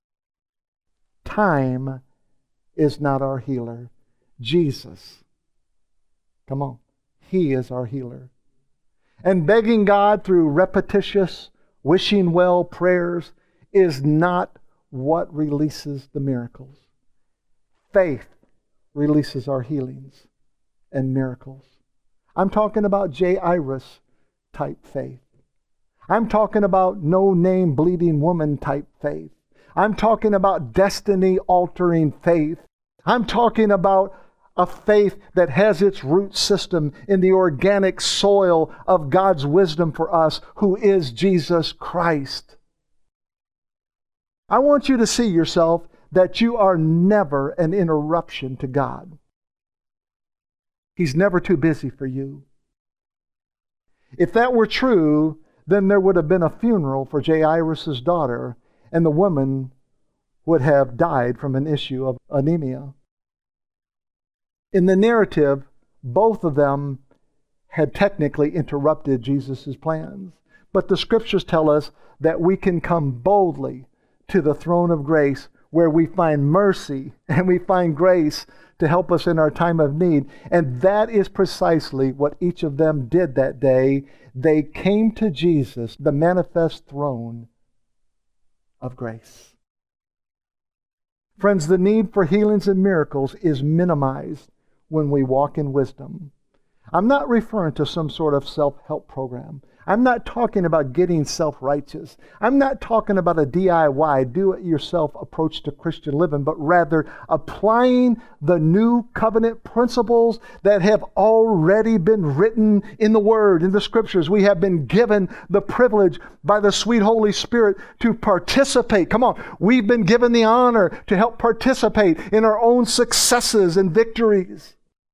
A: Time is not our healer. Jesus, come on, He is our healer. And begging God through repetitious, wishing well prayers is not what releases the miracles. Faith releases our healings and miracles. I'm talking about Jairus type faith. I'm talking about no-name bleeding woman type faith. I'm talking about destiny-altering faith. I'm talking about a faith that has its root system in the organic soil of God's wisdom for us, who is Jesus Christ. I want you to see yourself that you are never an interruption to God. He's never too busy for you. If that were true, then there would have been a funeral for Jairus' daughter, and the woman would have died from an issue of anemia. In the narrative, both of them had technically interrupted Jesus' plans. But the Scriptures tell us that we can come boldly to the throne of grace, where we find mercy and we find grace to help us in our time of need. And that is precisely what each of them did that day. They came to Jesus, the manifest throne of grace. Friends, the need for healings and miracles is minimized when we walk in wisdom. I'm not referring to some sort of self-help program. I'm not talking about getting self-righteous. I'm not talking about a D I Y, do-it-yourself approach to Christian living, but rather applying the new covenant principles that have already been written in the Word, in the Scriptures. We have been given the privilege by the sweet Holy Spirit to participate. Come on, we've been given the honor to help participate in our own successes and victories.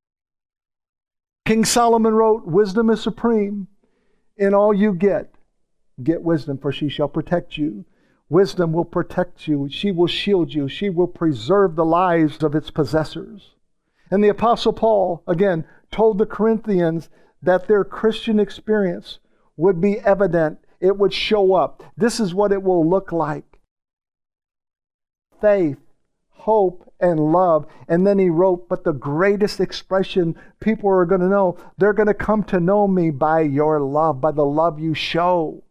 A: King Solomon wrote, "Wisdom is supreme. In all you get, get wisdom, for she shall protect you." Wisdom will protect you. She will shield you. She will preserve the lives of its possessors. And the Apostle Paul, again, told the Corinthians that their Christian experience would be evident. It would show up. This is what it will look like. Faith, hope, and love. And then he wrote, but the greatest expression people are going to know, they're going to come to know me by your love, by the love you show.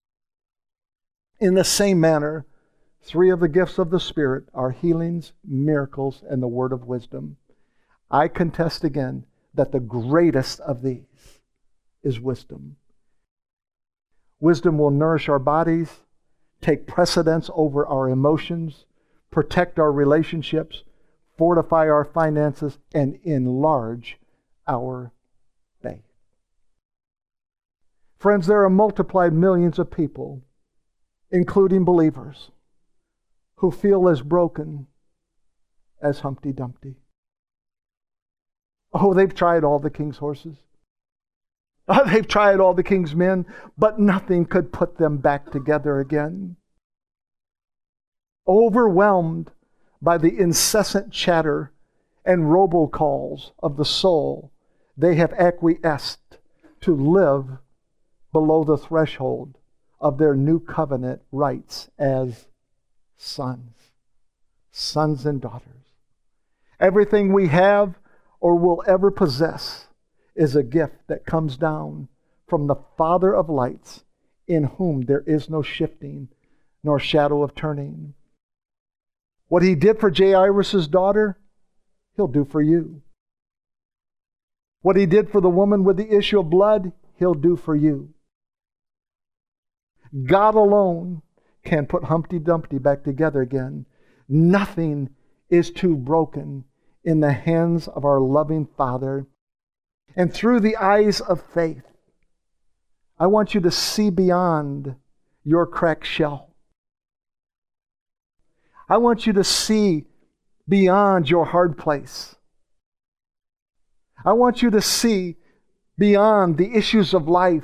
A: In the same manner, three of the gifts of the Spirit are healings, miracles, and the word of wisdom. I contest again that the greatest of these is wisdom. Wisdom will nourish our bodies, take precedence over our emotions, protect our relationships, fortify our finances, and enlarge our faith. Friends, there are multiplied millions of people, including believers, who feel as broken as Humpty Dumpty. Oh, they've tried all the king's horses. Oh, they've tried all the king's men, but nothing could put them back together again. Overwhelmed by the incessant chatter and robocalls of the soul, they have acquiesced to live below the threshold of their new covenant rights as sons, sons and daughters. Everything we have or will ever possess is a gift that comes down from the Father of lights, in whom there is no shifting nor shadow of turning. What he did for Jairus' daughter, he'll do for you. What he did for the woman with the issue of blood, he'll do for you. God alone can put Humpty Dumpty back together again. Nothing is too broken in the hands of our loving Father. And through the eyes of faith, I want you to see beyond your cracked shell. I want you to see beyond your hard place. I want you to see beyond the issues of life.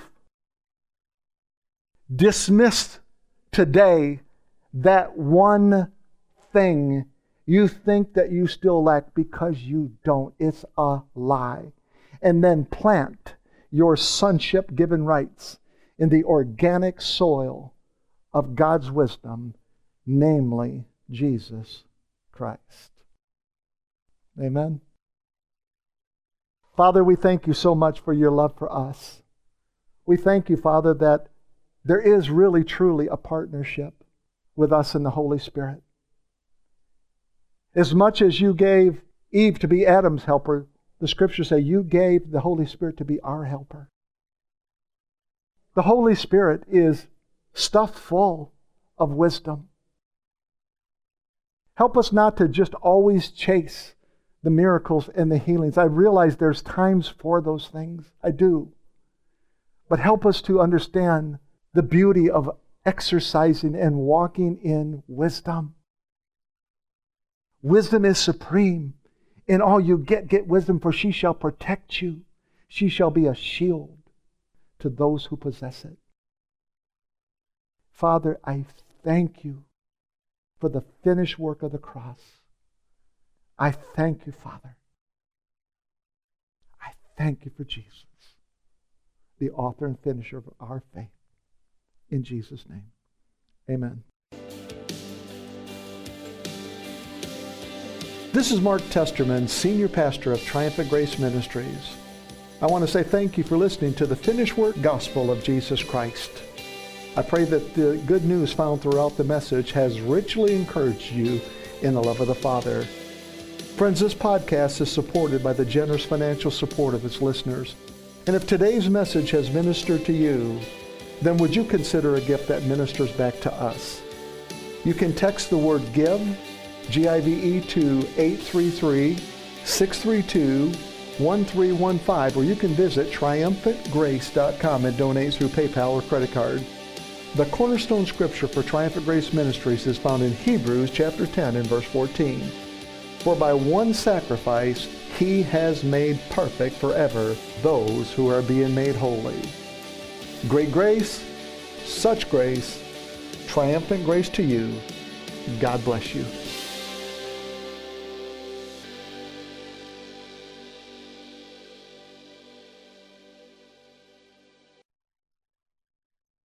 A: Dismiss today that one thing you think that you still lack, because you don't. It's a lie. And then plant your sonship-given rights in the organic soil of God's wisdom, namely Jesus Christ. Amen. Father, we thank you so much for your love for us. We thank you, Father, that there is really, truly a partnership with us and the Holy Spirit. As much as you gave Eve to be Adam's helper, the Scriptures say you gave the Holy Spirit to be our helper. The Holy Spirit is stuffed full of wisdom. Help us not to just always chase the miracles and the healings. I realize there's times for those things. I do. But help us to understand the beauty of exercising and walking in wisdom. Wisdom is supreme. In all you get, get wisdom, for she shall protect you. She shall be a shield to those who possess it. Father, I thank you for the finished work of the cross. I thank you, Father. I thank you for Jesus, the author and finisher of our faith. In Jesus' name, amen. This is Mark Testerman, Senior Pastor of Triumphant Grace Ministries. I want to say thank you for listening to the finished work gospel of Jesus Christ. I pray that the good news found throughout the message has richly encouraged you in the love of the Father. Friends, this podcast is supported by the generous financial support of its listeners. And if today's message has ministered to you, then would you consider a gift that ministers back to us? You can text the word GIVE, G I V E, to eight three three, six three two, one three one five, or you can visit triumphant grace dot com and donate through PayPal or credit card. The cornerstone scripture for Triumphant Grace Ministries is found in Hebrews chapter ten and verse fourteen. For by one sacrifice he has made perfect forever those who are being made holy. Great grace, such grace, triumphant grace to you. God bless you.